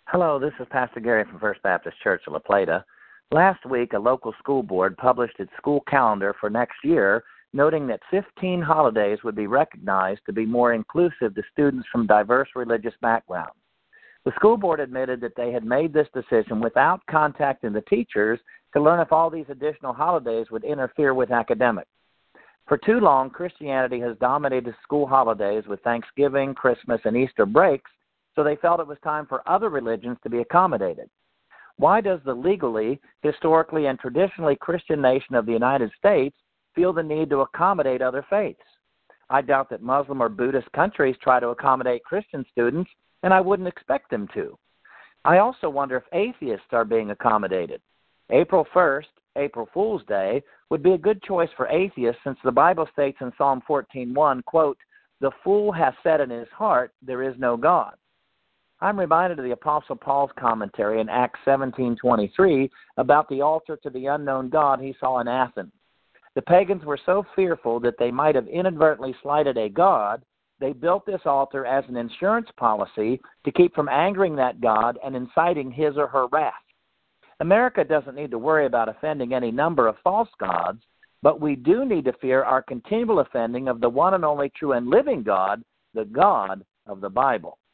Hello, this is Pastor Gary from First Baptist Church of La Plata. Last week, a local school board published its school calendar for next year, noting that 15 holidays would be recognized to be more inclusive to students from diverse religious backgrounds. The school board admitted that they had made this decision without contacting the teachers to learn if all these additional holidays would interfere with academics. For too long, Christianity has dominated school holidays with Thanksgiving, Christmas, and Easter breaks, so they felt it was time for other religions to be accommodated. Why does the legally, historically, and traditionally Christian nation of the United States feel the need to accommodate other faiths? I doubt that Muslim or Buddhist countries try to accommodate Christian students, and I wouldn't expect them to. I also wonder if atheists are being accommodated. April 1st, April Fool's Day, would be a good choice for atheists since the Bible states in Psalm 14:1, quote, "The fool hath said in his heart, there is no God." I'm reminded of the Apostle Paul's commentary in Acts 17:23 about the altar to the unknown God he saw in Athens. The pagans were so fearful that they might have inadvertently slighted a god, they built this altar as an insurance policy to keep from angering that god and inciting his or her wrath. America doesn't need to worry about offending any number of false gods, but we do need to fear our continual offending of the one and only true and living God, the God of the Bible.